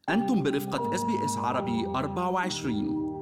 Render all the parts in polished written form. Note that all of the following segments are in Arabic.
أنتم برفقة SBS عربي 24.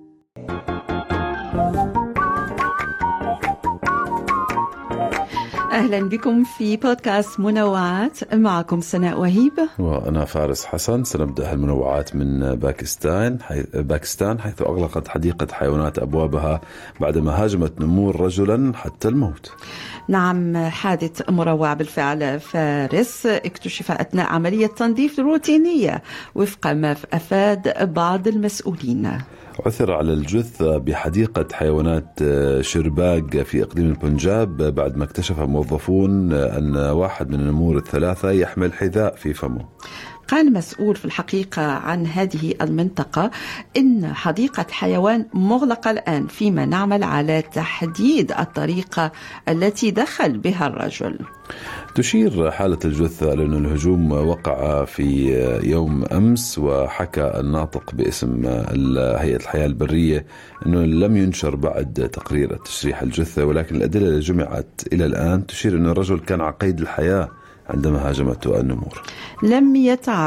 أهلا بكم في بودكاست منوعات. معكم سناء وهيب وأنا فارس حسن. سنبدأ المنوعات من باكستان حيث أغلقت حديقة حيوانات أبوابها بعدما هاجمت نمور رجلا حتى الموت. نعم، حادث مروع بالفعل فارس اكتشف أثناء عملية تنظيف روتينية وفق ما أفاد بعض المسؤولين. عثر على الجثة بحديقة حيوانات شرباج في إقليم البنجاب بعد ما اكتشف موظفون أن واحد من النمور الثلاثة يحمل حذاء في فمه. قال مسؤول في الحقيقة عن هذه المنطقة إن حديقة حيوان مغلقة الآن، فيما نعمل على تحديد الطريقة التي دخل بها الرجل. تشير حالة الجثة لأن الهجوم وقع في يوم أمس، وحكى الناطق باسم هيئة الحياة البرية أنه لم ينشر بعد تقرير تشريح الجثة، ولكن الأدلة اللي جمعت إلى الآن تشير أن الرجل كان على قيد الحياة عندما هاجمته النمور. لم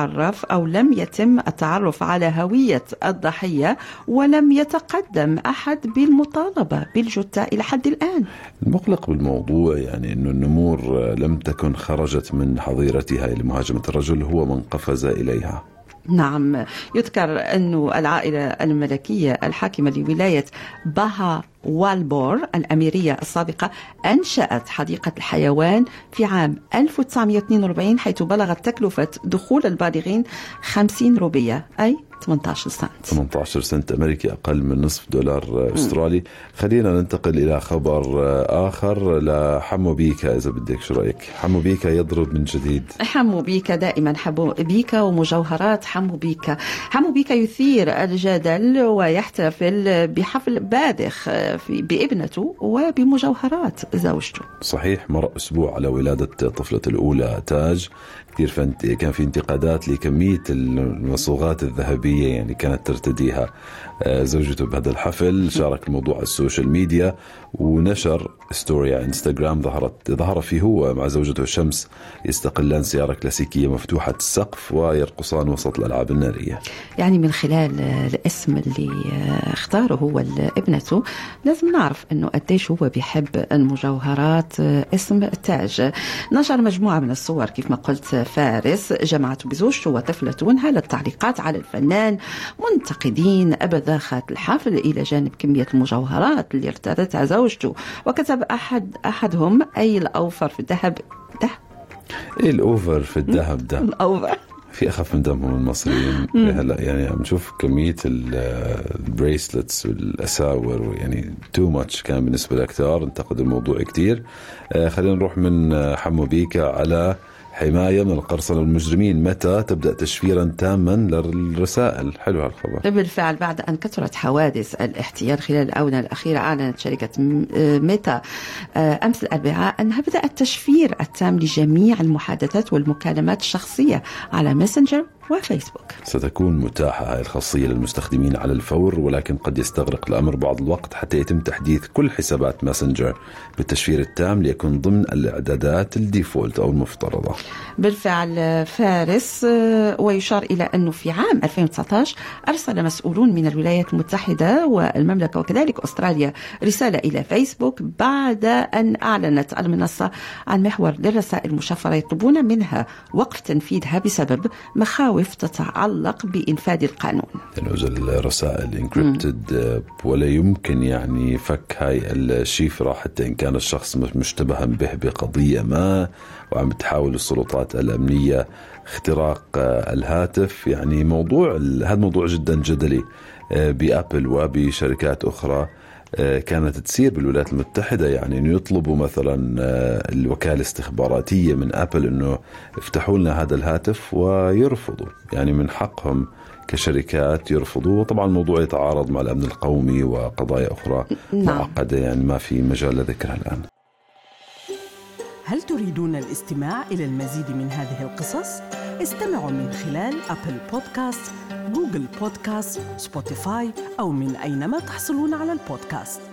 يتم التعرف على هوية الضحية، ولم يتقدم أحد بالمطالبة بالجثة إلى حد الآن. المقلق بالموضوع يعني أن النمور لم تكن خرجت من حظيرتها لمهاجمة الرجل، هو من قفز إليها. نعم، يذكر أن العائلة الملكية الحاكمة لولاية باها والبور الأميرية السابقة أنشأت حديقة الحيوان في عام 1942، حيث بلغت تكلفة دخول البالغين 50 روبية، أي 18 سنت أمريكي، أقل من نصف دولار أسترالي. خلينا ننتقل إلى خبر آخر لحمو بيكا. إذا بدك، شو رأيك؟ حمو بيكا يضرب من جديد. حمو بيكا دائما، حمو بيكا ومجوهرات حمو بيكا. حمو بيكا يثير الجدل ويحتفل بحفل باذخ بابنته وبمجوهرات زوجته. صحيح، مر أسبوع على ولادة طفلة الأولى تاج. كان في انتقادات لكمية المصوغات الذهبية يعني كانت ترتديها زوجته بهذا الحفل. شارك الموضوع على السوشيال ميديا ونشر ستوري على انستغرام ظهر فيه هو مع زوجته شمس يستقلان سيارة كلاسيكية مفتوحة السقف ويرقصان وسط الألعاب النارية. يعني من خلال الاسم اللي اختاره هو لابنته لازم نعرف أنه قديش هو بيحب المجوهرات. اسم تاج. نشر مجموعة من الصور كيف ما قلت فارس جمعته بزوجته وطفلته، ونهال التعليقات على الفنان منتقدين بذاخة الحفل إلى جانب كمية المجوهرات اللي ارتدتها زوجته. وكتب أحدهم: أي الأوفر في الذهب ده؟ إيه الأوفر في الذهب ده؟ الأوفر في أخف من دمهم المصريين. هلا يعني عم نشوف كمية البريسلتس والأساور، يعني تو ماتش كان بالنسبة لأكثر. انتقد الموضوع كتير. خلينا نروح من حمو بيكا على حماية من القرصنة والمجرمين. متى تبدأ تشفيرا تاما للرسائل؟ حلو هالخبر. بالفعل، بعد أن كثرت حوادث الاحتيال خلال الآونة الأخيرة، أعلنت شركة ميتا أمس الأربعاء أنها بدأت تشفير التام لجميع المحادثات والمكالمات الشخصية على ماسنجر وفيسبوك. ستكون متاحة هذه الخاصية للمستخدمين على الفور، ولكن قد يستغرق الأمر بعض الوقت حتى يتم تحديث كل حسابات ماسنجر بالتشفير التام ليكون ضمن الإعدادات الديفولت أو المفترضة. بالفعل فارس، ويشار إلى أنه في عام 2019 أرسل مسؤولون من الولايات المتحدة والمملكة وكذلك أستراليا رسالة إلى فيسبوك بعد أن أعلنت المنصة عن محور للرسائل المشفرة يطلبون منها وقف تنفيذها بسبب مخاوف تتعلق بإنفاذ القانون. الرسائل انكريبتد ولا يمكن يعني فك هاي الشفرة حتى إن كان الشخص مشتبها به بقضية ما وعم تحاول السلطات الأمنية اختراق الهاتف. يعني هذا موضوع جدا جدلي بأبل وبشركات أخرى كانت تسير بالولايات المتحدة، يعني إنه يطلبوا مثلا الوكالة الاستخباراتية من أبل إنه افتحوا لنا هذا الهاتف ويرفضوا. يعني من حقهم كشركات يرفضوا. وطبعا الموضوع يتعارض مع الأمن القومي وقضايا أخرى معقدة يعني ما في مجال لذكرها الآن. هل تريدون الاستماع إلى المزيد من هذه القصص؟ استمعوا من خلال أبل بودكاست، جوجل بودكاست، سبوتيفاي أو من أينما تحصلون على البودكاست.